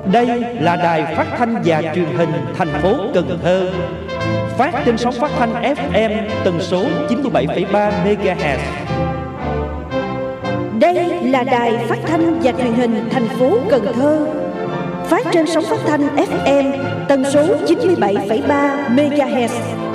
Đây là đài phát thanh và truyền hình thành phố Cần Thơ, phát trên sóng phát thanh FM tần số 97,3 MHz. Đây là đài phát thanh và truyền hình thành phố Cần Thơ, phát trên sóng phát thanh FM tần số 97,3 MHz.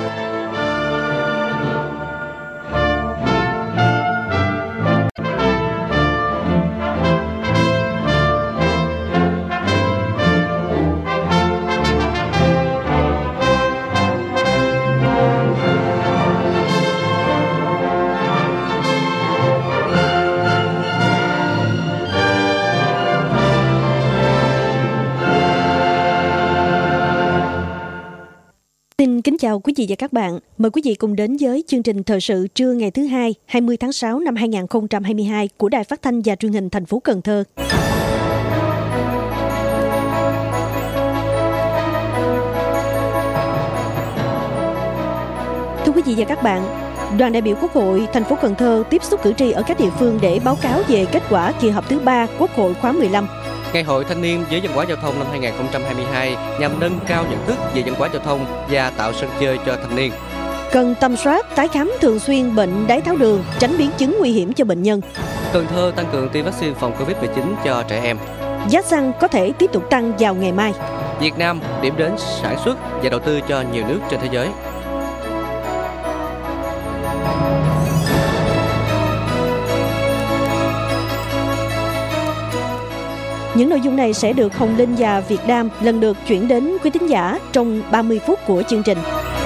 Kính chào quý vị và các bạn. Mời quý vị cùng đến với chương trình thời sự trưa ngày thứ Hai, 20 tháng 6 năm 2022 của Đài Phát thanh và Truyền hình thành phố Cần Thơ. Thưa quý vị và các bạn, đoàn đại biểu Quốc hội thành phố Cần Thơ tiếp xúc cử tri ở các địa phương để báo cáo về kết quả kỳ họp thứ 3 Quốc hội khóa 15. Ngày hội thanh niên với văn hóa giao thông năm 2022 nhằm nâng cao nhận thức về văn hóa giao thông và tạo sân chơi cho thanh niên. Cần tầm soát, tái khám thường xuyên bệnh đái tháo đường, tránh biến chứng nguy hiểm cho bệnh nhân. Cần Thơ tăng cường tiêm vaccine phòng Covid-19 cho trẻ em. Giá xăng có thể tiếp tục tăng vào ngày mai. Việt Nam điểm đến sản xuất và đầu tư cho nhiều nước trên thế giới. Những nội dung này sẽ được Hồng Linh và Việt Nam lần lượt chuyển đến quý thính giả trong 30 phút của chương trình.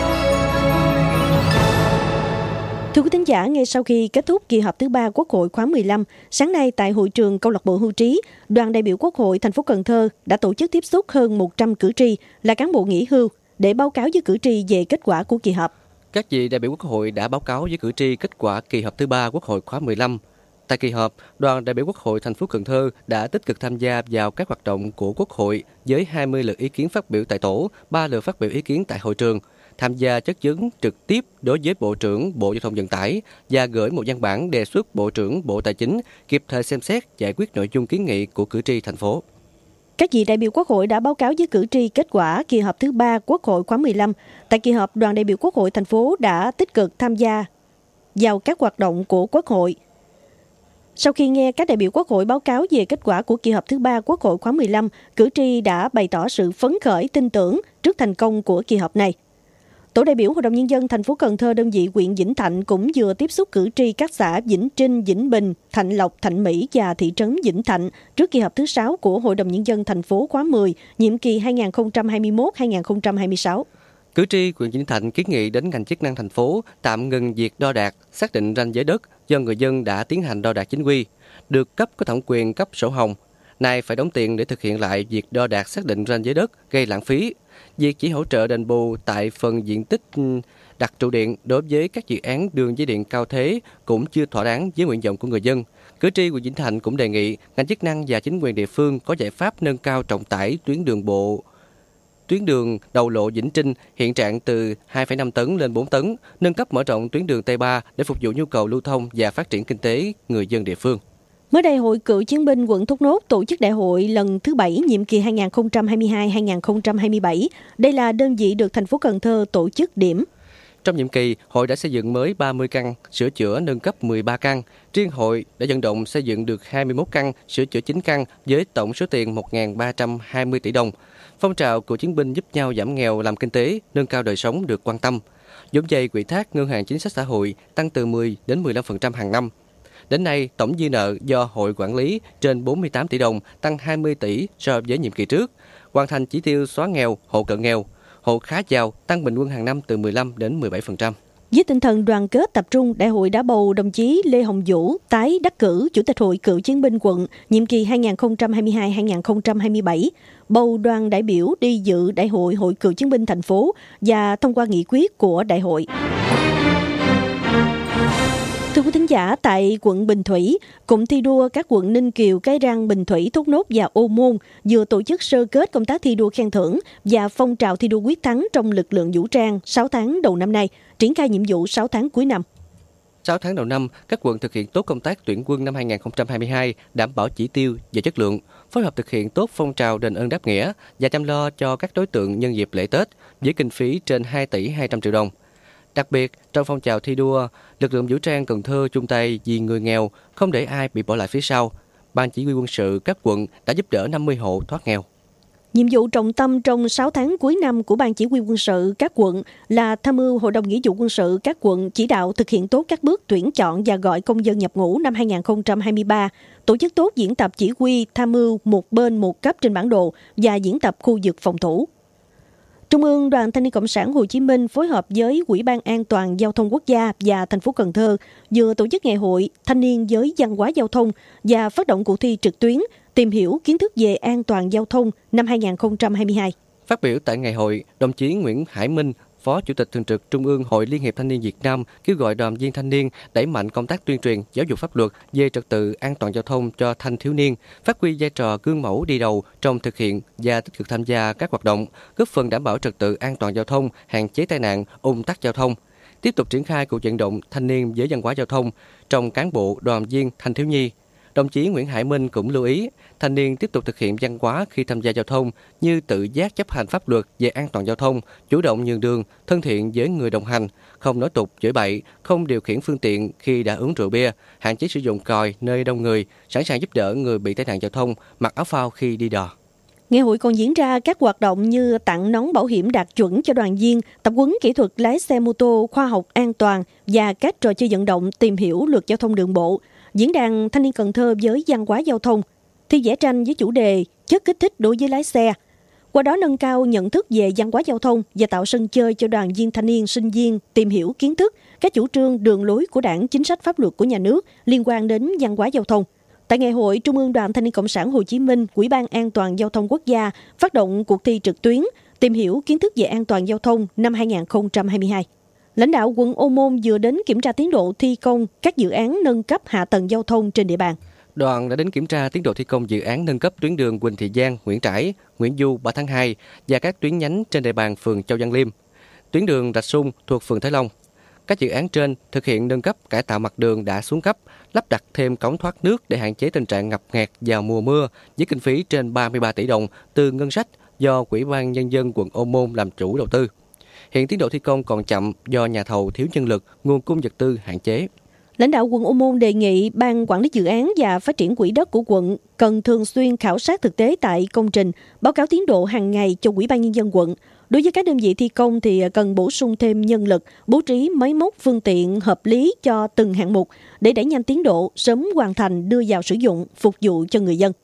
Thưa quý thính giả, ngay sau khi kết thúc kỳ họp thứ 3 Quốc hội khóa 15, sáng nay tại hội trường câu lạc bộ Hưu Trí, đoàn đại biểu Quốc hội thành phố Cần Thơ đã tổ chức tiếp xúc hơn 100 cử tri là cán bộ nghỉ hưu để báo cáo với cử tri về kết quả của kỳ họp. Các vị đại biểu Quốc hội đã báo cáo với cử tri kết quả kỳ họp thứ 3 Quốc hội khóa 15. Tại kỳ họp, đoàn đại biểu Quốc hội thành phố Cần Thơ đã tích cực tham gia vào các hoạt động của Quốc hội với 20 lượt ý kiến phát biểu tại tổ, 3 lượt phát biểu ý kiến tại hội trường, tham gia chất vấn trực tiếp đối với Bộ trưởng Bộ Giao thông Vận tải và gửi một văn bản đề xuất Bộ trưởng Bộ Tài chính kịp thời xem xét giải quyết nội dung kiến nghị của cử tri thành phố. Các vị đại biểu Quốc hội đã báo cáo với cử tri kết quả kỳ họp thứ 3 Quốc hội khóa 15. Tại kỳ họp, đoàn đại biểu Quốc hội thành phố đã tích cực tham gia vào các hoạt động của Quốc hội. Sau khi nghe các đại biểu Quốc hội báo cáo về kết quả của kỳ họp thứ 3 Quốc hội khóa 15, cử tri đã bày tỏ sự phấn khởi, tin tưởng trước thành công của kỳ họp này. Tổ đại biểu Hội đồng Nhân dân thành phố Cần Thơ đơn vị huyện Vĩnh Thạnh cũng vừa tiếp xúc cử tri các xã Vĩnh Trinh, Vĩnh Bình, Thạnh Lộc, Thạnh Mỹ và thị trấn Vĩnh Thạnh trước kỳ họp thứ 6 của Hội đồng Nhân dân thành phố khóa 10, nhiệm kỳ 2021-2026. Cử tri huyện Vĩnh Thạnh kiến nghị đến ngành chức năng thành phố tạm ngừng việc đo đạc, xác định ranh giới đất do người dân đã tiến hành đo đạc chính quy, được cấp có thẩm quyền cấp sổ hồng, nay phải đóng tiền để thực hiện lại việc đo đạc xác định ranh giới đất gây lãng phí. Việc chỉ hỗ trợ đền bù tại phần diện tích đặt trụ điện đối với các dự án đường dây điện cao thế cũng chưa thỏa đáng với nguyện vọng của người dân. Cử tri huyện Vĩnh Thạnh cũng đề nghị ngành chức năng và chính quyền địa phương có giải pháp nâng cao trọng tải tuyến đường đầu lộ Vĩnh Trinh hiện trạng từ 2,5 tấn lên 4 tấn, nâng cấp mở rộng tuyến đường T3 để phục vụ nhu cầu lưu thông và phát triển kinh tế người dân địa phương. Mới đây, Hội Cựu Chiến binh quận Thốt Nốt tổ chức đại hội lần thứ 7 nhiệm kỳ 2022-2027. Đây là đơn vị được thành phố Cần Thơ tổ chức điểm. Trong nhiệm kỳ, hội đã xây dựng mới 30 căn, sửa chữa nâng cấp 13 căn. Riêng hội đã vận động xây dựng được 21 căn, sửa chữa 9 căn với tổng số tiền 1.320 tỷ đồng. Phong trào cựu chiến binh giúp nhau giảm nghèo làm kinh tế, nâng cao đời sống được quan tâm. Vốn vay quỹ thác ngân hàng chính sách xã hội tăng từ 10 đến 15% hàng năm. Đến nay, tổng dư nợ do hội quản lý trên 48 tỷ đồng, tăng 20 tỷ so với nhiệm kỳ trước. Hoàn thành chỉ tiêu xóa nghèo, hộ cận nghèo, hộ khá giàu tăng bình quân hàng năm từ 15 đến 17%. Với tinh thần đoàn kết tập trung, đại hội đã bầu đồng chí Lê Hồng Vũ tái đắc cử Chủ tịch Hội Cựu Chiến binh quận nhiệm kỳ 2022-2027, bầu đoàn đại biểu đi dự đại hội Hội Cựu Chiến binh thành phố và thông qua nghị quyết của đại hội. Thưa quý thính giả, tại quận Bình Thủy, cụm thi đua các quận Ninh Kiều, Cái Răng, Bình Thủy, Thốt Nốt và Ô Môn vừa tổ chức sơ kết công tác thi đua khen thưởng và phong trào thi đua quyết thắng trong lực lượng vũ trang 6 tháng đầu năm nay, triển khai nhiệm vụ 6 tháng cuối năm. 6 tháng đầu năm, các quận thực hiện tốt công tác tuyển quân năm 2022, đảm bảo chỉ tiêu và chất lượng, phối hợp thực hiện tốt phong trào đền ơn đáp nghĩa và chăm lo cho các đối tượng nhân dịp lễ Tết với kinh phí trên 2 tỷ 200 triệu đồng. Đặc biệt, trong phong trào thi đua, lực lượng vũ trang Cần Thơ chung tay vì người nghèo, không để ai bị bỏ lại phía sau. Ban chỉ huy quân sự các quận đã giúp đỡ 50 hộ thoát nghèo. Nhiệm vụ trọng tâm trong 6 tháng cuối năm của Ban chỉ huy quân sự các quận là tham mưu Hội đồng Nghĩa vụ quân sự các quận chỉ đạo thực hiện tốt các bước tuyển chọn và gọi công dân nhập ngũ năm 2023, tổ chức tốt diễn tập chỉ huy tham mưu một bên một cấp trên bản đồ và diễn tập khu vực phòng thủ. Trung ương Đoàn Thanh niên Cộng sản Hồ Chí Minh phối hợp với Ủy ban An toàn Giao thông Quốc gia và thành phố Cần Thơ vừa tổ chức ngày hội Thanh niên với văn hóa giao thông và phát động cuộc thi trực tuyến tìm hiểu kiến thức về an toàn giao thông năm 2022. Phát biểu tại ngày hội, đồng chí Nguyễn Hải Minh, Phó Chủ tịch Thường trực Trung ương Hội Liên hiệp Thanh niên Việt Nam kêu gọi đoàn viên thanh niên đẩy mạnh công tác tuyên truyền, giáo dục pháp luật về trật tự an toàn giao thông cho thanh thiếu niên, phát huy vai trò gương mẫu đi đầu trong thực hiện và tích cực tham gia các hoạt động, góp phần đảm bảo trật tự an toàn giao thông, hạn chế tai nạn, ùn tắc giao thông. Tiếp tục triển khai cuộc vận động thanh niên với văn hóa giao thông trong cán bộ, đoàn viên, thanh thiếu nhi. Đồng chí Nguyễn Hải Minh cũng lưu ý, thanh niên tiếp tục thực hiện văn hóa khi tham gia giao thông như tự giác chấp hành pháp luật về an toàn giao thông, chủ động nhường đường, thân thiện với người đồng hành, không nói tục, chửi bậy, không điều khiển phương tiện khi đã uống rượu bia, hạn chế sử dụng còi nơi đông người, sẵn sàng giúp đỡ người bị tai nạn giao thông, mặc áo phao khi đi đò. Ngày hội còn diễn ra các hoạt động như tặng nón bảo hiểm đạt chuẩn cho đoàn viên, tập huấn kỹ thuật lái xe mô tô khoa học an toàn và các trò chơi vận động tìm hiểu luật giao thông đường bộ. Diễn đàn Thanh niên Cần Thơ với văn hóa giao thông, thi vẽ tranh với chủ đề chất kích thích đối với lái xe. Qua đó nâng cao nhận thức về văn hóa giao thông và tạo sân chơi cho đoàn viên thanh niên, sinh viên tìm hiểu kiến thức, các chủ trương, đường lối của Đảng, chính sách pháp luật của nhà nước liên quan đến văn hóa giao thông. Tại ngày hội, Trung ương Đoàn Thanh niên Cộng sản Hồ Chí Minh, Ủy ban An toàn Giao thông Quốc gia phát động cuộc thi trực tuyến tìm hiểu kiến thức về an toàn giao thông năm 2022. Lãnh đạo quận Ô Môn vừa đến kiểm tra tiến độ thi công các dự án nâng cấp hạ tầng giao thông trên địa bàn. Đoàn đã đến kiểm tra tiến độ thi công dự án nâng cấp tuyến đường Quỳnh Thị Giang, Nguyễn Trãi, Nguyễn Du 3 tháng 2 và các tuyến nhánh trên địa bàn phường Châu Văn Liêm, tuyến đường Rạch Sung thuộc phường Thái Long. Các dự án trên thực hiện nâng cấp, cải tạo mặt đường đã xuống cấp, lắp đặt thêm cống thoát nước để hạn chế tình trạng ngập ngạt vào mùa mưa với kinh phí trên 33 tỷ đồng từ ngân sách do Ủy ban Nhân dân quận Ô Môn làm chủ đầu tư. Hiện tiến độ thi công còn chậm do nhà thầu thiếu nhân lực, nguồn cung vật tư hạn chế. Lãnh đạo quận Ô Môn đề nghị Ban Quản lý Dự án và Phát triển Quỹ đất của quận cần thường xuyên khảo sát thực tế tại công trình, báo cáo tiến độ hàng ngày cho Ủy ban Nhân dân quận. Đối với các đơn vị thi công thì cần bổ sung thêm nhân lực, bố trí máy móc phương tiện hợp lý cho từng hạng mục để đẩy nhanh tiến độ, sớm hoàn thành đưa vào sử dụng, phục vụ cho người dân.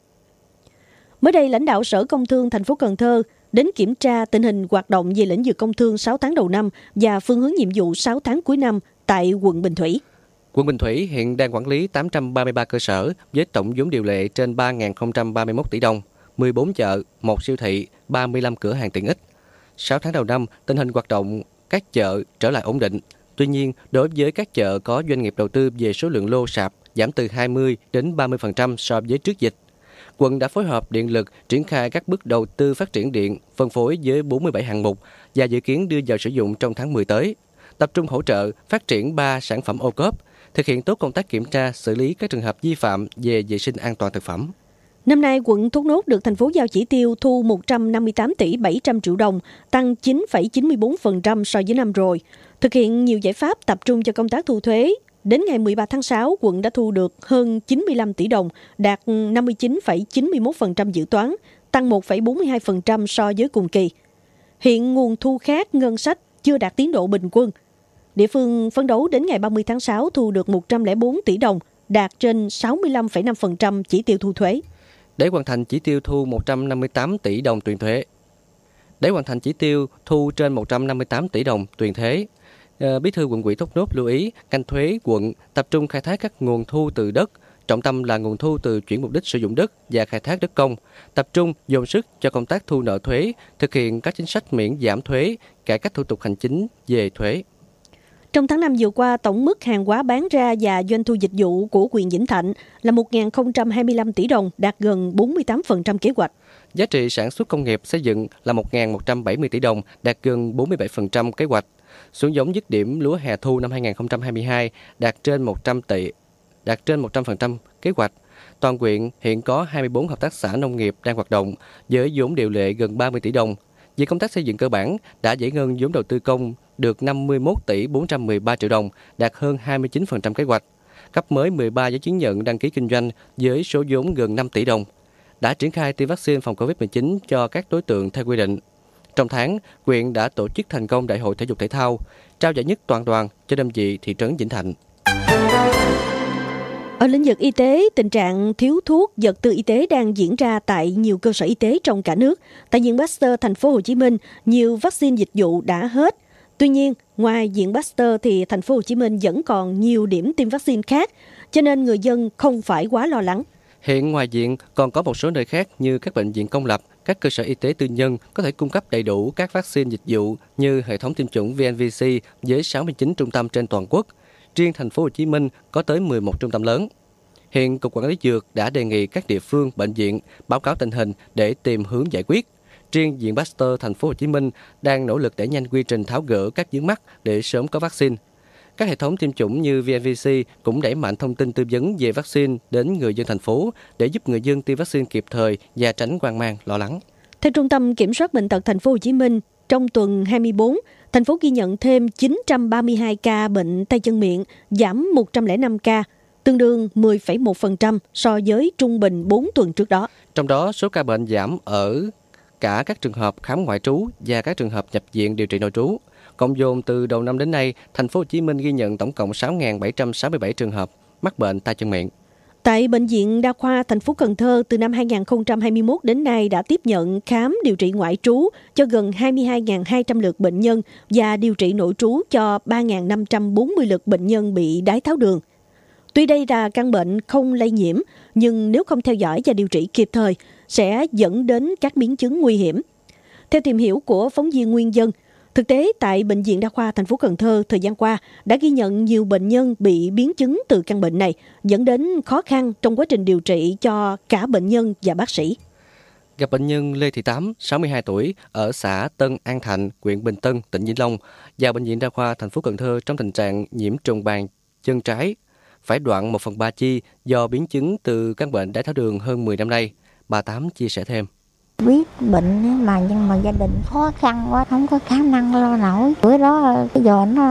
Mới đây, lãnh đạo Sở Công Thương thành phố Cần Thơ đến kiểm tra tình hình hoạt động về lĩnh vực công thương 6 tháng đầu năm và phương hướng nhiệm vụ 6 tháng cuối năm tại quận Bình Thủy. Quận Bình Thủy hiện đang quản lý 833 cơ sở với tổng vốn điều lệ trên 3.031 tỷ đồng, 14 chợ, 1 siêu thị, 35 cửa hàng tiện ích. 6 tháng đầu năm, tình hình hoạt động các chợ trở lại ổn định. Tuy nhiên, đối với các chợ có doanh nghiệp đầu tư về số lượng lô sạp giảm từ 20 đến 30% so với trước dịch. Quận đã phối hợp điện lực triển khai các bước đầu tư phát triển điện, phân phối với 47 hạng mục và dự kiến đưa vào sử dụng trong tháng 10 tới. Tập trung hỗ trợ phát triển 3 sản phẩm ô cốp, thực hiện tốt công tác kiểm tra, xử lý các trường hợp vi phạm về vệ sinh an toàn thực phẩm. Năm nay, quận Thốt Nốt được thành phố giao chỉ tiêu thu 158 tỷ 700 triệu đồng, tăng 9,94% so với năm rồi. Thực hiện nhiều giải pháp tập trung cho công tác thu thuế. Đến ngày 13 tháng 6, quận đã thu được hơn 95 tỷ đồng, đạt 59,91% dự toán, tăng 1,42% so với cùng kỳ. Hiện nguồn thu khác ngân sách chưa đạt tiến độ bình quân. Địa phương phấn đấu đến ngày 30 tháng 6 thu được 104 tỷ đồng, đạt trên 65,5% chỉ tiêu thu thuế. Để hoàn thành chỉ tiêu thu 158 tỷ đồng tiền thuế. Để hoàn thành chỉ tiêu thu trên 158 tỷ đồng tiền thuế, Bí thư quận ủy Thốt Nốt lưu ý ngành thuế quận tập trung khai thác các nguồn thu từ đất, trọng tâm là nguồn thu từ chuyển mục đích sử dụng đất và khai thác đất công, tập trung dồn sức cho công tác thu nợ thuế, thực hiện các chính sách miễn giảm thuế, cải cách thủ tục hành chính về thuế. Trong tháng 5 vừa qua, tổng mức hàng hóa bán ra và doanh thu dịch vụ của huyện Vĩnh Thạnh là 1.025 tỷ đồng, đạt gần 48% kế hoạch. Giá trị sản xuất công nghiệp xây dựng là 1.170 tỷ đồng, đạt gần 47% kế hoạch. Xuống giống dứt điểm lúa hè thu năm 2022 đạt trên 100% kế hoạch. Toàn huyện hiện có 24 hợp tác xã nông nghiệp đang hoạt động với vốn điều lệ gần 30 tỷ đồng. Về công tác xây dựng cơ bản đã giải ngân vốn đầu tư công được 51 tỷ 413 triệu đồng, đạt hơn 29% kế hoạch. Cấp mới 13 giấy chứng nhận đăng ký kinh doanh với số vốn gần 5 tỷ đồng. Đã triển khai tiêm vaccine phòng Covid-19 cho các đối tượng theo quy định. Trong tháng, huyện đã tổ chức thành công Đại hội thể dục thể thao, trao giải nhất toàn đoàn cho đơn vị thị trấn Vĩnh Thạnh. Ở lĩnh vực y tế, tình trạng thiếu thuốc, vật tư y tế đang diễn ra tại nhiều cơ sở y tế trong cả nước. Tại Viện Pasteur thành phố Hồ Chí Minh, nhiều vaccine dịch vụ đã hết. Tuy nhiên, ngoài Viện Pasteur thì thành phố Hồ Chí Minh vẫn còn nhiều điểm tiêm vaccine khác, cho nên người dân không phải quá lo lắng. Hiện ngoài viện còn có một số nơi khác như các bệnh viện công lập, các cơ sở y tế tư nhân có thể cung cấp đầy đủ các vaccine dịch vụ như hệ thống tiêm chủng VNVC với 69 trung tâm trên toàn quốc. Riêng thành phố Hồ Chí Minh có tới 11 trung tâm lớn. Hiện Cục Quản lý Dược đã đề nghị các địa phương, bệnh viện báo cáo tình hình để tìm hướng giải quyết. Riêng Viện Pasteur thành phố Hồ Chí Minh đang nỗ lực đẩy nhanh quy trình tháo gỡ các vướng mắc để sớm có vaccine. Các hệ thống tiêm chủng như VNVC cũng đẩy mạnh thông tin tư vấn về vaccine đến người dân thành phố để giúp người dân tiêm vaccine kịp thời và tránh hoang mang, lo lắng. Theo Trung tâm Kiểm soát Bệnh tật thành phố Hồ Chí Minh, trong tuần 24, thành phố ghi nhận thêm 932 ca bệnh tay chân miệng, giảm 105 ca, tương đương 10,1% so với trung bình 4 tuần trước đó. Trong đó, số ca bệnh giảm ở cả các trường hợp khám ngoại trú và các trường hợp nhập viện điều trị nội trú. Cộng dồn từ đầu năm đến nay, thành phố Hồ Chí Minh ghi nhận tổng cộng 6.767 trường hợp mắc bệnh tay chân miệng. Tại Bệnh viện Đa khoa thành phố Cần Thơ, từ năm 2021 đến nay đã tiếp nhận khám điều trị ngoại trú cho gần 22.200 lượt bệnh nhân và điều trị nội trú cho 3.540 lượt bệnh nhân bị đái tháo đường. Tuy đây là căn bệnh không lây nhiễm, nhưng nếu không theo dõi và điều trị kịp thời, sẽ dẫn đến các biến chứng nguy hiểm. Theo tìm hiểu của phóng viên Nguyên Dân, thực tế tại Bệnh viện Đa khoa thành phố Cần Thơ thời gian qua đã ghi nhận nhiều bệnh nhân bị biến chứng từ căn bệnh này, dẫn đến khó khăn trong quá trình điều trị cho cả bệnh nhân và bác sĩ. Gặp bệnh nhân Lê Thị Tám, 62 tuổi, ở xã Tân An Thạnh, huyện Bình Tân, tỉnh Vĩnh Long, vào Bệnh viện Đa khoa thành phố Cần Thơ trong tình trạng nhiễm trùng bàn chân trái, phải đoạn 1/3 chi do biến chứng từ căn bệnh đái tháo đường hơn 10 năm nay. Bà Tám chia sẻ thêm. Biết bệnh mà nhưng mà gia đình khó khăn quá, không có khả năng lo nổi. Bữa đó cái giờ nó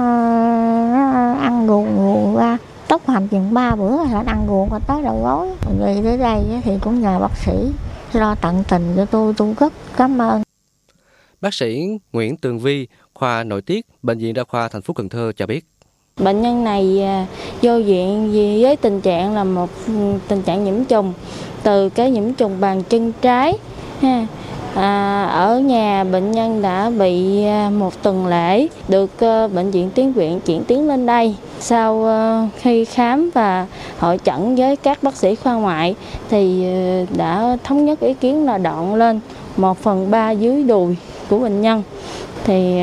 ăn gù ra, tốc hành chừng 3 bữa là ăn gù và tới đầu gối. Về tới đây thì cũng nhờ bác sĩ lo tận tình cho tôi rất cảm ơn. Bác sĩ Nguyễn Tường Vi, khoa nội tiết, Bệnh viện Đa khoa thành phố Cần Thơ cho biết. Bệnh nhân này vô viện với tình trạng là một tình trạng nhiễm trùng, từ cái nhiễm trùng bàn chân trái. Ở nhà bệnh nhân đã bị một tuần lễ, được bệnh viện tuyến huyện chuyển tiến lên đây. Sau khi khám và hội chẩn với các bác sĩ khoa ngoại thì đã thống nhất ý kiến là đoạn lên 1/3 dưới đùi của bệnh nhân. Thì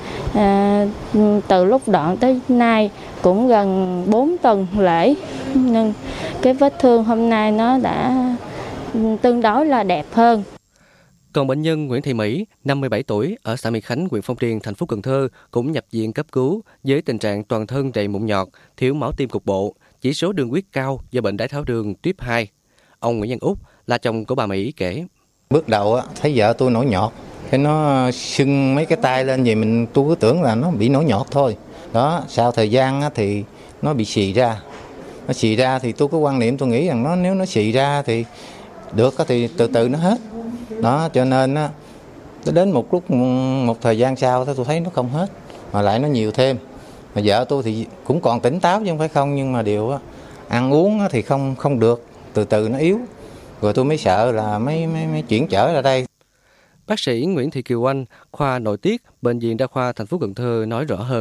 từ lúc đoạn tới nay cũng gần 4 tuần lễ, nhưng cái vết thương hôm nay nó đã tương đối là đẹp hơn. Còn bệnh nhân Nguyễn Thị Mỹ, 57 tuổi, ở xã Mỹ Khánh, huyện Phong Điền, thành phố Cần Thơ cũng nhập viện cấp cứu với tình trạng toàn thân đầy mụn nhọt, thiếu máu tim cục bộ, chỉ số đường huyết cao do bệnh đái tháo đường tuyếp 2. Ông Nguyễn Văn Úc là chồng của bà Mỹ kể. Bước đầu thấy vợ tôi nổi nhọt, cái nó sưng mấy cái tay lên vậy tôi cứ tưởng là nó bị nổi nhọt thôi. Đó, sau thời gian thì nó bị xì ra. Nó xì ra thì tôi có quan niệm, tôi nghĩ rằng nếu nó xì ra thì được thì từ từ nó hết. Đó, cho nên đến một thời gian sau tôi thấy nó không hết, mà lại nó nhiều thêm. Mà vợ tôi thì cũng còn tỉnh táo chứ không phải không, nhưng mà điều ăn uống thì không được, từ từ nó yếu. Rồi tôi mới sợ là mới chuyển trở ra đây. Bác sĩ Nguyễn Thị Kiều Anh, khoa nội tiết, Bệnh viện Đa khoa thành phố Cần Thơ nói rõ hơn.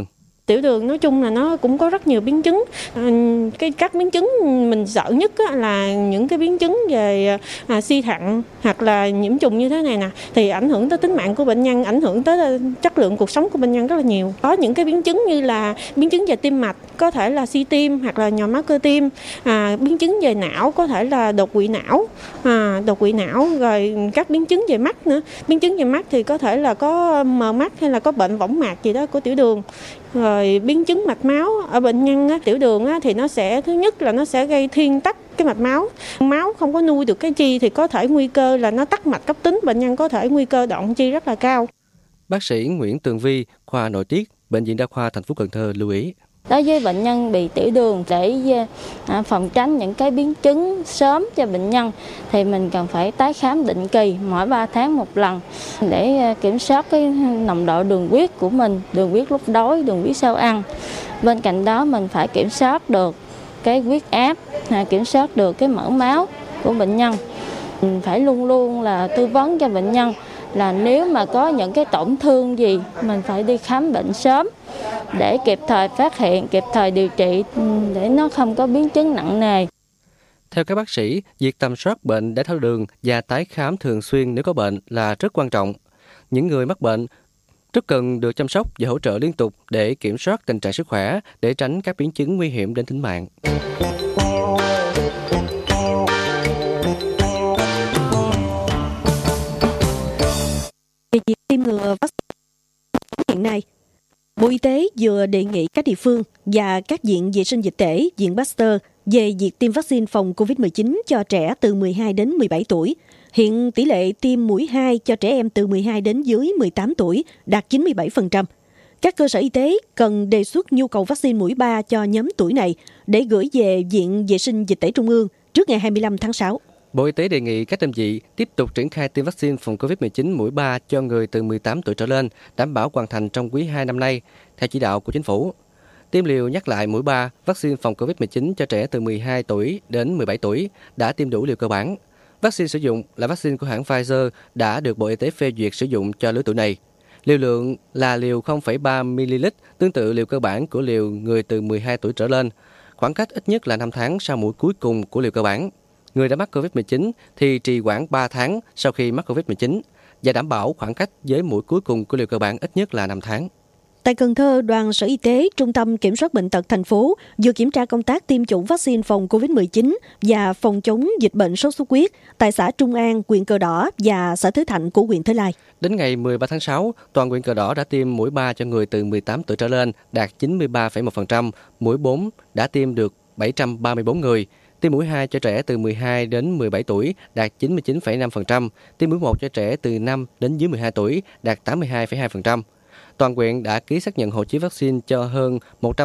Tiểu đường nói chung là nó cũng có rất nhiều biến chứng. Các biến chứng mình sợ nhất là những cái biến chứng về suy thận hoặc là nhiễm trùng như thế này nè, thì ảnh hưởng tới tính mạng của bệnh nhân, ảnh hưởng tới chất lượng cuộc sống của bệnh nhân rất là nhiều. Có những cái biến chứng như là biến chứng về tim mạch, có thể là suy tim hoặc là nhồi máu cơ tim, biến chứng về não có thể là đột quỵ não, rồi các biến chứng về mắt nữa. Biến chứng về mắt thì có thể là có mờ mắt hay là có bệnh võng mạc gì đó của tiểu đường. Rồi biến chứng mạch máu ở bệnh nhân tiểu đường thì nó sẽ, thứ nhất là nó sẽ gây thuyên tắc cái mạch máu. Máu không có nuôi được cái chi thì có thể nguy cơ là nó tắc mạch cấp tính, bệnh nhân có thể nguy cơ đoạn chi rất là cao. Bác sĩ Nguyễn Tường Vi, khoa nội tiết, Bệnh viện Đa khoa thành phố Cần Thơ lưu ý. Đối với bệnh nhân bị tiểu đường, để phòng tránh những cái biến chứng sớm cho bệnh nhân thì mình cần phải tái khám định kỳ mỗi 3 tháng một lần để kiểm soát cái nồng độ đường huyết của mình, đường huyết lúc đói, đường huyết sau ăn. Bên cạnh đó mình phải kiểm soát được cái huyết áp, kiểm soát được cái mỡ máu của bệnh nhân. Mình phải luôn luôn là tư vấn cho bệnh nhân là nếu mà có những cái tổn thương gì mình phải đi khám bệnh sớm để kịp thời phát hiện, kịp thời điều trị để nó không có biến chứng nặng nề. Theo các bác sĩ, việc tầm soát bệnh đái tháo đường và tái khám thường xuyên nếu có bệnh là rất quan trọng. Những người mắc bệnh rất cần được chăm sóc và hỗ trợ liên tục để kiểm soát tình trạng sức khỏe, để tránh các biến chứng nguy hiểm đến tính mạng. Về việc tiêm ngừa vaccine hiện nay, Bộ Y tế vừa đề nghị các địa phương và các viện vệ sinh dịch tễ, viện Pasteur về việc tiêm vaccine phòng COVID-19 cho trẻ từ 12 đến 17 tuổi. Hiện tỷ lệ tiêm mũi 2 cho trẻ em từ 12 đến dưới 18 tuổi đạt 97%. Các cơ sở y tế cần đề xuất nhu cầu vaccine mũi 3 cho nhóm tuổi này để gửi về Viện Vệ sinh Dịch tễ Trung ương trước ngày 25 tháng 6. Bộ Y tế đề nghị các đơn vị tiếp tục triển khai tiêm vaccine phòng COVID-19 mũi 3 cho người từ 18 tuổi trở lên, đảm bảo hoàn thành trong quý 2 năm nay, theo chỉ đạo của Chính phủ. Tiêm liều nhắc lại mũi 3 vaccine phòng COVID-19 cho trẻ từ 12 tuổi đến 17 tuổi đã tiêm đủ liều cơ bản. Vaccine sử dụng là vaccine của hãng Pfizer đã được Bộ Y tế phê duyệt sử dụng cho lứa tuổi này. Liều lượng là liều 0,3ml, tương tự liều cơ bản của liều người từ 12 tuổi trở lên. Khoảng cách ít nhất là 5 tháng sau mũi cuối cùng của liều cơ bản. Người đã mắc COVID-19 thì trì hoãn 3 tháng sau khi mắc COVID-19 và đảm bảo khoảng cách với mũi cuối cùng của liều cơ bản ít nhất là 5 tháng. Tại Cần Thơ, Đoàn Sở Y tế, Trung tâm Kiểm soát Bệnh tật thành phố vừa kiểm tra công tác tiêm chủng vaccine phòng COVID-19 và phòng chống dịch bệnh sốt xuất huyết tại xã Trung An, huyện Cờ Đỏ và xã Thới Thạnh của huyện Thới Lai. Đến ngày 13 tháng 6, toàn huyện Cờ Đỏ đã tiêm mũi 3 cho người từ 18 tuổi trở lên, đạt 93,1%, mũi 4 đã tiêm được 734 người. Tiêm mũi 2 cho trẻ từ 12 đến 17 tuổi đạt 99,5%, tiêm mũi 1 cho trẻ từ 5 đến dưới 12 tuổi đạt 82,2%. Toàn huyện đã ký xác nhận hộ chiếu vaccine cho hơn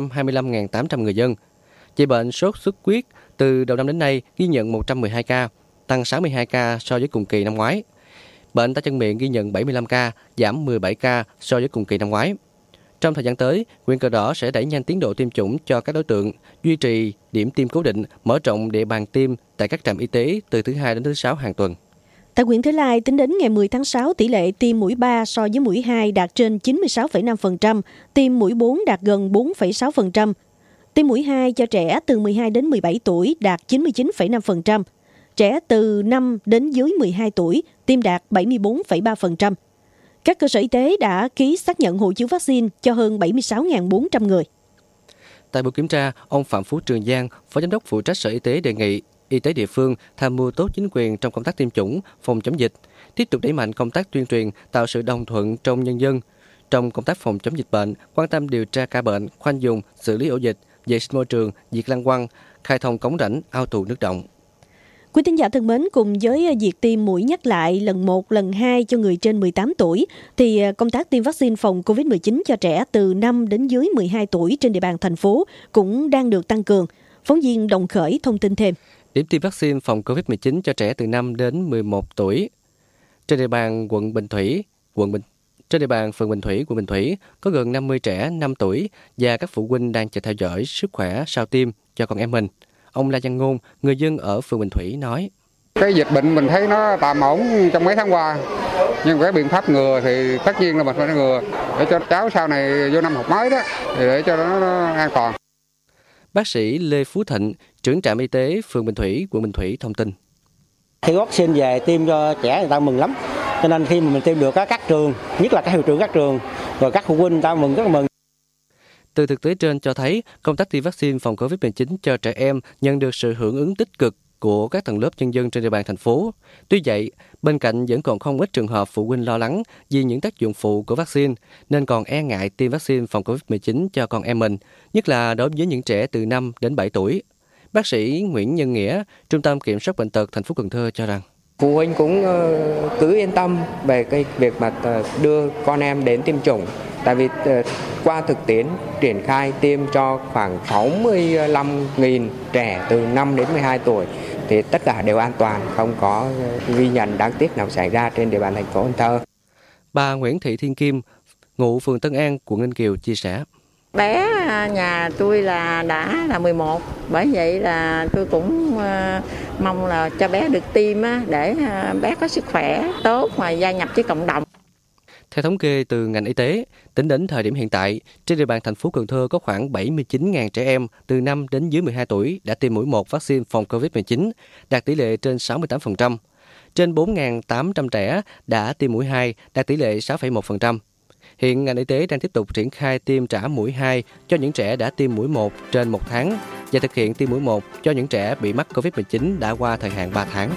125.800 người dân. Dịch bệnh sốt xuất huyết từ đầu năm đến nay ghi nhận 112 ca, tăng 62 ca so với cùng kỳ năm ngoái. Bệnh tay chân miệng ghi nhận 75 ca, giảm 17 ca so với cùng kỳ năm ngoái. Trong thời gian tới, huyện Cờ Đỏ sẽ đẩy nhanh tiến độ tiêm chủng cho các đối tượng, duy trì điểm tiêm cố định, mở rộng địa bàn tiêm tại các trạm y tế từ thứ 2 đến thứ 6 hàng tuần. Tại huyện Thới Lai, tính đến ngày 10 tháng 6, tỷ lệ tiêm mũi 3 so với mũi 2 đạt trên 96,5%, tiêm mũi 4 đạt gần 4,6%. Tiêm mũi 2 cho trẻ từ 12 đến 17 tuổi đạt 99,5%. Trẻ từ 5 đến dưới 12 tuổi tiêm đạt 74,3%. Các cơ sở y tế đã ký xác nhận hộ chiếu vaccine cho hơn 76.400 người. Tại buổi kiểm tra, ông Phạm Phú Trường Giang, Phó Giám đốc phụ trách Sở Y tế đề nghị y tế địa phương tham mưu tốt chính quyền trong công tác tiêm chủng, phòng chống dịch, tiếp tục đẩy mạnh công tác tuyên truyền, tạo sự đồng thuận trong nhân dân. Trong công tác phòng chống dịch bệnh, quan tâm điều tra ca bệnh, khoanh vùng, xử lý ổ dịch, vệ sinh môi trường, diệt lăng quăng, khai thông cống rãnh, ao tù nước động. Quý tín giả thân mến, cùng với việc tiêm mũi nhắc lại lần 1, lần 2 cho người trên 18 tuổi, thì công tác tiêm vaccine phòng COVID-19 cho trẻ từ 5 đến dưới 12 tuổi trên địa bàn thành phố cũng đang được tăng cường. Phóng viên Đồng Khởi thông tin thêm. Điểm tiêm vaccine phòng COVID-19 cho trẻ từ 5 đến 11 tuổi trên địa bàn quận Bình Thủy, trên địa bàn phường Bình Thủy, quận Bình Thủy có gần 50 trẻ 5 tuổi và các phụ huynh đang chờ theo dõi sức khỏe sau tiêm cho con em mình. Ông La Văn Ngôn, người dân ở phường Bình Thủy nói: Cái dịch bệnh mình thấy nó tạm ổn trong mấy tháng qua, nhưng cái biện pháp ngừa thì tất nhiên là mình phải ngừa để cho cháu sau này vô năm học mới đó, để cho nó an toàn. Bác sĩ Lê Phú Thịnh, trưởng trạm y tế phường Bình Thủy, quận Bình Thủy thông tin. Khi vaccine về tiêm cho trẻ người ta mừng lắm, cho nên khi mà mình tiêm được các trường, nhất là các hiệu trưởng các trường, rồi các phụ huynh người ta mừng rất là mừng. Từ thực tế trên cho thấy, công tác tiêm vaccine phòng COVID-19 cho trẻ em nhận được sự hưởng ứng tích cực của các tầng lớp nhân dân trên địa bàn thành phố. Tuy vậy, bên cạnh vẫn còn không ít trường hợp phụ huynh lo lắng vì những tác dụng phụ của vaccine, nên còn e ngại tiêm vaccine phòng COVID-19 cho con em mình, nhất là đối với những trẻ từ 5 đến 7 tuổi. Bác sĩ Nguyễn Nhân Nghĩa, Trung tâm Kiểm soát Bệnh tật thành phố Cần Thơ cho rằng, phụ huynh cũng cứ yên tâm về cái việc mà đưa con em đến tiêm chủng. Tại vì qua thực tiễn triển khai tiêm cho khoảng 65.000 trẻ từ 5 đến 12 tuổi thì tất cả đều an toàn, không có ghi nhận đáng tiếc nào xảy ra trên địa bàn thành phố Cần Thơ. Bà Nguyễn Thị Thiên Kim, ngụ phường Tân An, quận Ninh Kiều chia sẻ. Bé nhà tôi đã là 11, bởi vậy là tôi cũng mong là cho bé được tiêm để bé có sức khỏe tốt mà gia nhập với cộng đồng. Theo thống kê từ ngành y tế, tính đến thời điểm hiện tại, trên địa bàn thành phố Cần Thơ có khoảng 79.000 trẻ em từ 5 đến dưới 12 tuổi đã tiêm mũi 1 vaccine phòng COVID-19, đạt tỷ lệ trên 68%. Trên 4.800 trẻ đã tiêm mũi 2, đạt tỷ lệ 6,1%. Hiện ngành y tế đang tiếp tục triển khai tiêm trả mũi 2 cho những trẻ đã tiêm mũi 1 trên 1 tháng và thực hiện tiêm mũi 1 cho những trẻ bị mắc COVID-19 đã qua thời hạn 3 tháng.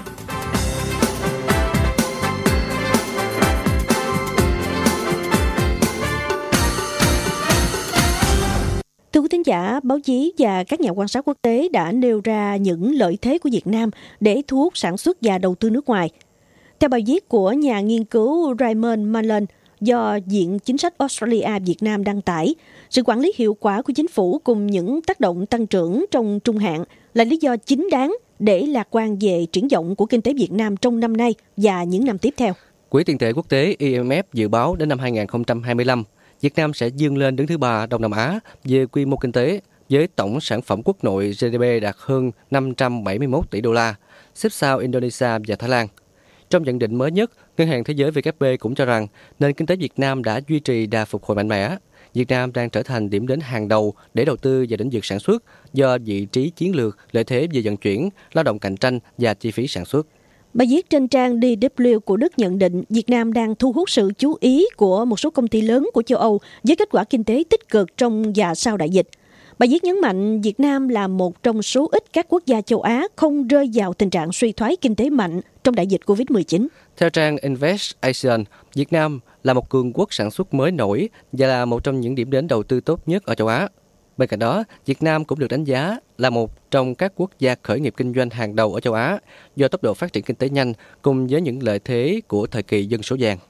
Thưa quý thính giả, báo chí và các nhà quan sát quốc tế đã nêu ra những lợi thế của Việt Nam để thu hút sản xuất và đầu tư nước ngoài. Theo bài viết của nhà nghiên cứu Raymond Mullen do Viện Chính sách Australia Việt Nam đăng tải, sự quản lý hiệu quả của chính phủ cùng những tác động tăng trưởng trong trung hạn là lý do chính đáng để lạc quan về triển vọng của kinh tế Việt Nam trong năm nay và những năm tiếp theo. Quỹ tiền tệ quốc tế IMF dự báo đến năm 2025, Việt Nam sẽ vươn lên đứng thứ 3 Đông Nam Á về quy mô kinh tế, với tổng sản phẩm quốc nội GDP đạt hơn 571 tỷ đô la, xếp sau Indonesia và Thái Lan. Trong nhận định mới nhất, Ngân hàng Thế giới WFP cũng cho rằng nền kinh tế Việt Nam đã duy trì đà phục hồi mạnh mẽ. Việt Nam đang trở thành điểm đến hàng đầu để đầu tư vào lĩnh vực sản xuất do vị trí chiến lược, lợi thế về vận chuyển, lao động cạnh tranh và chi phí sản xuất. Bài viết trên trang DW của Đức nhận định Việt Nam đang thu hút sự chú ý của một số công ty lớn của châu Âu với kết quả kinh tế tích cực trong và sau đại dịch. Bài viết nhấn mạnh Việt Nam là một trong số ít các quốc gia châu Á không rơi vào tình trạng suy thoái kinh tế mạnh trong đại dịch COVID-19. Theo trang Invest Asian, Việt Nam là một cường quốc sản xuất mới nổi và là một trong những điểm đến đầu tư tốt nhất ở châu Á. Bên cạnh đó, Việt Nam cũng được đánh giá là một trong các quốc gia khởi nghiệp kinh doanh hàng đầu ở châu Á do tốc độ phát triển kinh tế nhanh cùng với những lợi thế của thời kỳ dân số vàng.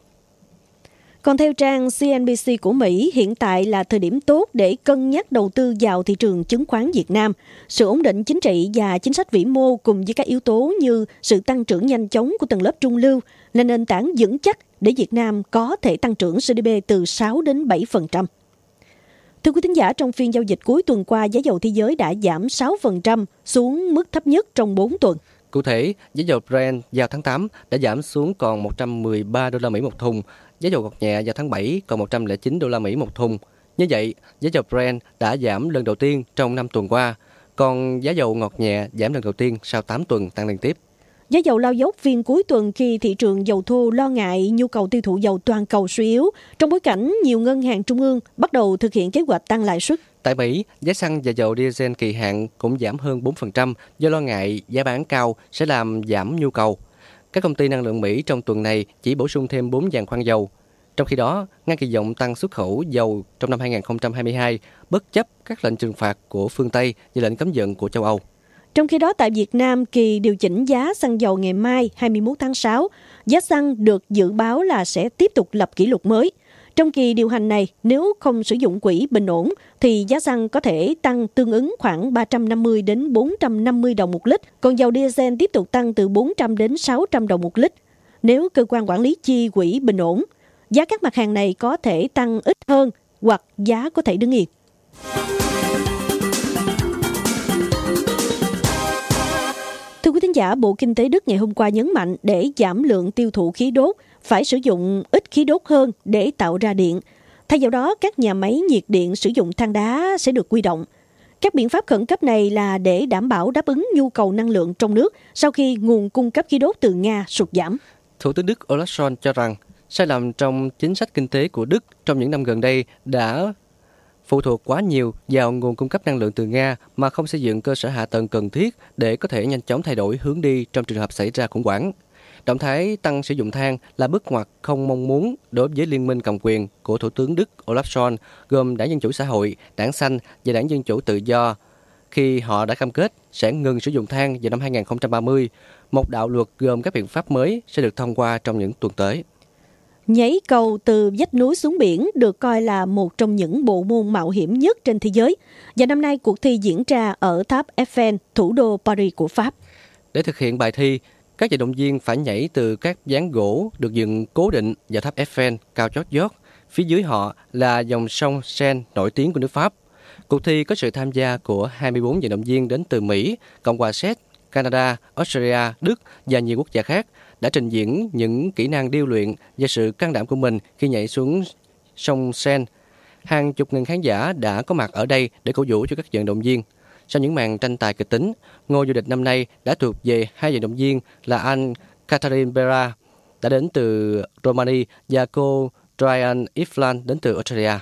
Còn theo trang CNBC của Mỹ, hiện tại là thời điểm tốt để cân nhắc đầu tư vào thị trường chứng khoán Việt Nam. Sự ổn định chính trị và chính sách vĩ mô cùng với các yếu tố như sự tăng trưởng nhanh chóng của tầng lớp trung lưu là nền tảng vững chắc để Việt Nam có thể tăng trưởng GDP từ 6 đến 7%. Thưa quý thính giả, trong phiên giao dịch cuối tuần qua, giá dầu thế giới đã giảm 6% xuống mức thấp nhất trong 4 tuần. Cụ thể, giá dầu Brent giao tháng 8 đã giảm xuống còn 113 đô la Mỹ một thùng, giá dầu ngọt nhẹ giao tháng 7 còn 109 đô la Mỹ một thùng. Như vậy, giá dầu Brent đã giảm lần đầu tiên trong 5 tuần qua, còn giá dầu ngọt nhẹ giảm lần đầu tiên sau 8 tuần tăng liên tiếp. Giá dầu lao dốc phiên cuối tuần khi thị trường dầu thô lo ngại nhu cầu tiêu thụ dầu toàn cầu suy yếu, trong bối cảnh nhiều ngân hàng trung ương bắt đầu thực hiện kế hoạch tăng lãi suất. Tại Mỹ, giá xăng và dầu diesel kỳ hạn cũng giảm hơn 4% do lo ngại giá bán cao sẽ làm giảm nhu cầu. Các công ty năng lượng Mỹ trong tuần này chỉ bổ sung thêm 4 giàn khoan dầu. Trong khi đó, Nga kỳ vọng tăng xuất khẩu dầu trong năm 2022 bất chấp các lệnh trừng phạt của phương Tây và lệnh cấm vận của châu Âu. Trong khi đó, tại Việt Nam, kỳ điều chỉnh giá xăng dầu ngày mai 21 tháng 6, giá xăng được dự báo là sẽ tiếp tục lập kỷ lục mới. Trong kỳ điều hành này, nếu không sử dụng quỹ bình ổn, thì giá xăng có thể tăng tương ứng khoảng 350 đến 450 đồng một lít, còn dầu diesel tiếp tục tăng từ 400 đến 600 đồng một lít. Nếu cơ quan quản lý chi quỹ bình ổn, giá các mặt hàng này có thể tăng ít hơn hoặc giá có thể đứng yên. Thưa quý thính thính giả, Bộ Kinh tế Đức ngày hôm qua nhấn mạnh để giảm lượng tiêu thụ khí đốt, phải sử dụng ít khí đốt hơn để tạo ra điện. Thay vào đó, các nhà máy nhiệt điện sử dụng than đá sẽ được huy động. Các biện pháp khẩn cấp này là để đảm bảo đáp ứng nhu cầu năng lượng trong nước sau khi nguồn cung cấp khí đốt từ Nga sụt giảm. Thủ tướng Đức Olaf Scholz cho rằng sai lầm trong chính sách kinh tế của Đức trong những năm gần đây đã phụ thuộc quá nhiều vào nguồn cung cấp năng lượng từ Nga mà không xây dựng cơ sở hạ tầng cần thiết để có thể nhanh chóng thay đổi hướng đi trong trường hợp xảy ra khủng hoảng. Động thái tăng sử dụng than là bước ngoặt không mong muốn đối với liên minh cầm quyền của Thủ tướng Đức Olaf Scholz gồm Đảng Dân Chủ Xã hội, Đảng Xanh và Đảng Dân Chủ Tự do khi họ đã cam kết sẽ ngừng sử dụng than vào năm 2030. Một đạo luật gồm các biện pháp mới sẽ được thông qua trong những tuần tới. Nhảy cầu từ vách núi xuống biển được coi là một trong những bộ môn mạo hiểm nhất trên thế giới. Và năm nay cuộc thi diễn ra ở tháp Eiffel, thủ đô Paris của Pháp. Để thực hiện bài thi, các vận động viên phải nhảy từ các ván gỗ được dựng cố định vào tháp Eiffel cao chót vót. Phía dưới họ là dòng sông Seine nổi tiếng của nước Pháp. Cuộc thi có sự tham gia của 24 vận động viên đến từ Mỹ, Cộng hòa Séc, Canada, Australia, Đức và nhiều quốc gia khác đã trình diễn những kỹ năng điêu luyện và sự can đảm của mình khi nhảy xuống sông Seine. Hàng chục nghìn khán giả đã có mặt ở đây để cổ vũ cho các vận động viên. Sau những màn tranh tài kịch tính, ngôi vô địch năm nay đã thuộc về hai vận động viên là anh Catherine Bera đã đến từ Romania và cô Ryan Iflan đến từ Australia.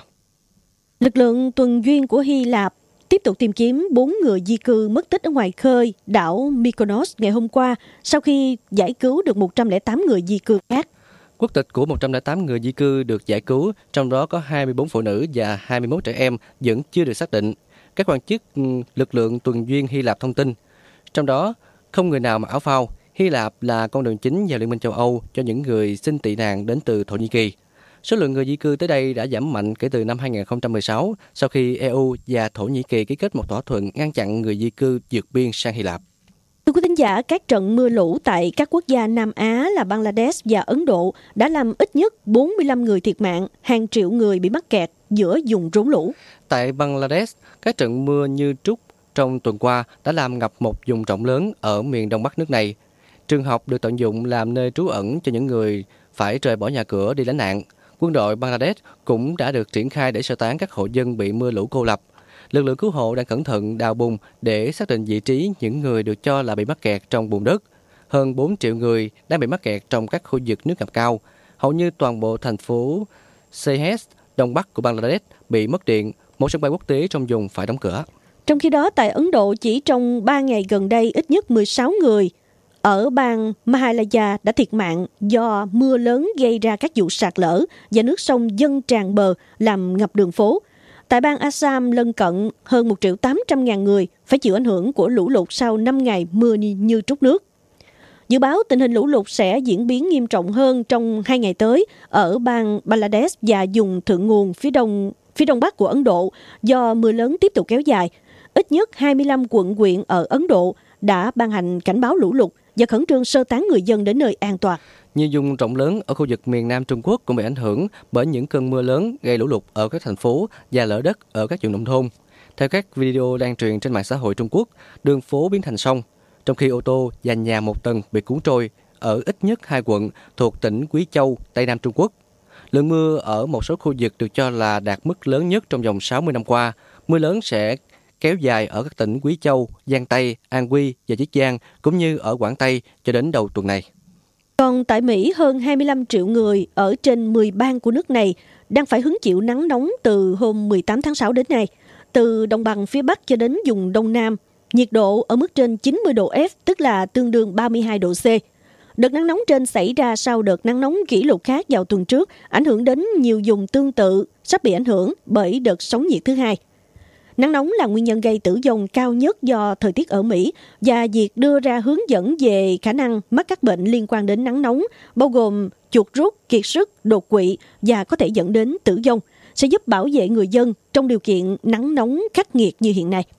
Lực lượng tuần duyên của Hy Lạp tiếp tục tìm kiếm 4 người di cư mất tích ở ngoài khơi đảo Mykonos ngày hôm qua sau khi giải cứu được 108 người di cư khác. Quốc tịch của 108 người di cư được giải cứu, trong đó có 24 phụ nữ và 21 trẻ em vẫn chưa được xác định. Các quan chức lực lượng tuần duyên Hy Lạp thông tin. Trong đó, không người nào mặc áo phao. Hy Lạp là con đường chính vào Liên minh châu Âu cho những người xin tị nạn đến từ Thổ Nhĩ Kỳ. Số lượng người di cư tới đây đã giảm mạnh kể từ năm 2016 sau khi EU và Thổ Nhĩ Kỳ ký kết một thỏa thuận ngăn chặn người di cư vượt biên sang Hy Lạp. Thưa quý thính giả, các trận mưa lũ tại các quốc gia Nam Á là Bangladesh và Ấn Độ đã làm ít nhất 45 người thiệt mạng, hàng triệu người bị mắc kẹt giữa vùng rốn lũ. Tại Bangladesh, các trận mưa như trút trong tuần qua đã làm ngập một vùng rộng lớn ở miền đông bắc nước này. Trường học được tận dụng làm nơi trú ẩn cho những người phải rời bỏ nhà cửa đi lánh nạn. Quân đội Bangladesh cũng đã được triển khai để sơ tán các hộ dân bị mưa lũ cô lập. Lực lượng cứu hộ đang cẩn thận đào bùn để xác định vị trí những người được cho là bị mắc kẹt trong bùn đất. Hơn 4 triệu người đang bị mắc kẹt trong các khu vực nước ngập cao. Hầu như toàn bộ thành phố Sylhet, đông bắc của Bangladesh bị mất điện. Một sân bay quốc tế trong vùng phải đóng cửa. Trong khi đó, tại Ấn Độ, chỉ trong 3 ngày gần đây, ít nhất 16 người ở bang Mahalaya đã thiệt mạng do mưa lớn gây ra các vụ sạt lở và nước sông dâng tràn bờ làm ngập đường phố. Tại bang Assam lân cận, hơn 1.800.000 người phải chịu ảnh hưởng của lũ lụt sau 5 ngày mưa như trút nước. Dự báo tình hình lũ lụt sẽ diễn biến nghiêm trọng hơn trong 2 ngày tới ở bang Bangladesh và vùng thượng nguồn phía đông bắc của Ấn Độ do mưa lớn tiếp tục kéo dài. Ít nhất 25 quận huyện ở Ấn Độ đã ban hành cảnh báo lũ lụt và khẩn trương sơ tán người dân đến nơi an toàn. Nhiều vùng rộng lớn ở khu vực miền Nam Trung Quốc cũng bị ảnh hưởng bởi những cơn mưa lớn gây lũ lụt ở các thành phố và lở đất ở các vùng nông thôn. Theo các video lan truyền trên mạng xã hội Trung Quốc, đường phố biến thành sông, trong khi ô tô và nhà một tầng bị cuốn trôi ở ít nhất 2 quận thuộc tỉnh Quý Châu, Tây Nam Trung Quốc. Lượng mưa ở một số khu vực được cho là đạt mức lớn nhất trong vòng 60 năm qua. Mưa lớn sẽ kéo dài ở các tỉnh Quý Châu, Giang Tây, An Huy và Chiết Giang, cũng như ở Quảng Tây cho đến đầu tuần này. Còn tại Mỹ, hơn 25 triệu người ở trên 10 bang của nước này đang phải hứng chịu nắng nóng từ hôm 18 tháng 6 đến nay. Từ đồng bằng phía Bắc cho đến vùng Đông Nam, nhiệt độ ở mức trên 90 độ F, tức là tương đương 32 độ C. Đợt nắng nóng trên xảy ra sau đợt nắng nóng kỷ lục khác vào tuần trước, ảnh hưởng đến nhiều vùng tương tự, sắp bị ảnh hưởng bởi đợt sóng nhiệt thứ hai. Nắng nóng là nguyên nhân gây tử vong cao nhất do thời tiết ở Mỹ và việc đưa ra hướng dẫn về khả năng mắc các bệnh liên quan đến nắng nóng, bao gồm chuột rút, kiệt sức, đột quỵ và có thể dẫn đến tử vong, sẽ giúp bảo vệ người dân trong điều kiện nắng nóng khắc nghiệt như hiện nay.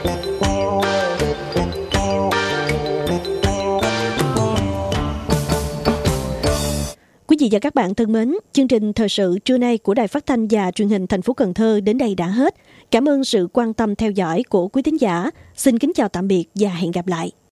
Quý vị và các bạn thân mến, chương trình thời sự trưa nay của Đài Phát thanh và Truyền hình thành phố Cần Thơ đến đây đã hết. Cảm ơn sự quan tâm theo dõi của quý thính giả. Xin kính chào tạm biệt và hẹn gặp lại.